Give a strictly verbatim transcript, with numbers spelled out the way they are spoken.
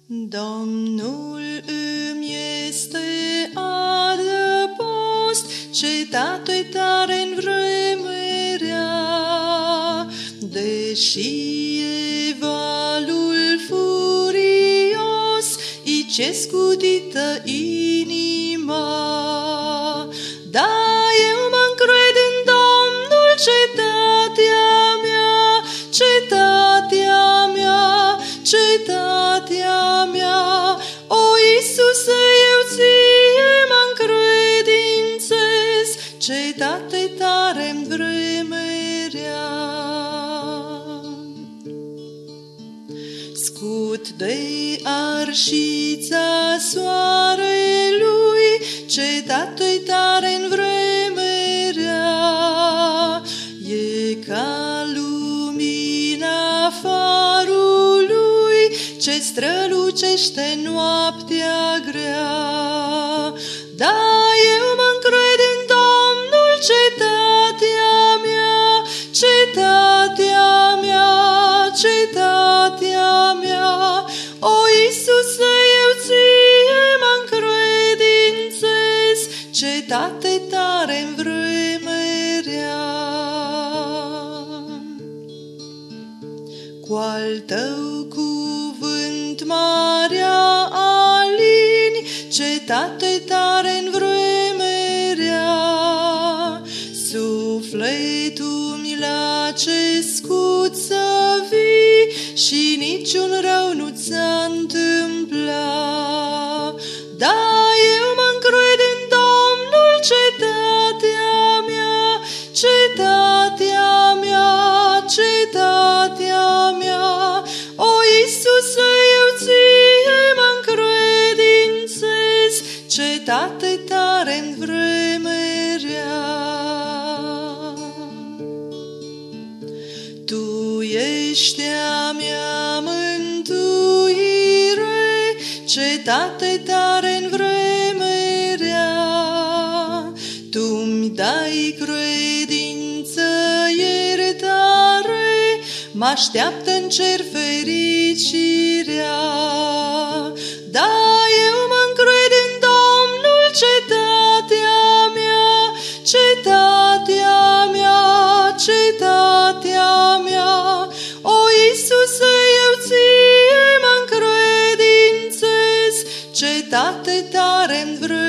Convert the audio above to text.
Domnul îmi este adăpost, cetate-i tare-n vreme rea, deși e valul furios, i-ce scudită inima. Da, eu mă-ncred în Domnul, cetatea mea, cetatea mea, cetatea mea. O, Iisuse, eu ție mă-încredințez, cetate tare-n vreme rea. Scut de arșița soarelui, cetate tare-n vreme rea. E ca lumina farului, ce strălucește noaptea grea. Da, eu mă-ncred în Domnul, cetatea mea, cetatea mea, cetatea mea. O, Iisuse, eu ție mă-încredințez, cetate tare-n vreme rea. Cu-al tău cuvânt marea alini, cetate tare-n vreme rea. Sufletul-mi la ce scut să vii și niciun rău nu ți-a întâmplat. Da, eu mă-ncred în Domnul, cetatea mea, cetatea mea, cetatea mea. O, Iisuse, eu ție mă-încredințez, cetate tare-n vreme rea. Tu ești a mea mântuire, cetate tare-n vreme rea. Tu-mi dai credință, iertare, m-așteaptă-n cer fericirea. Da, eu mă-ncred în Domnul, cetatea mea, cetatea mea, cetatea mea. O, Iisuse, eu ție mă-încredințez, cetate tare-n vreme.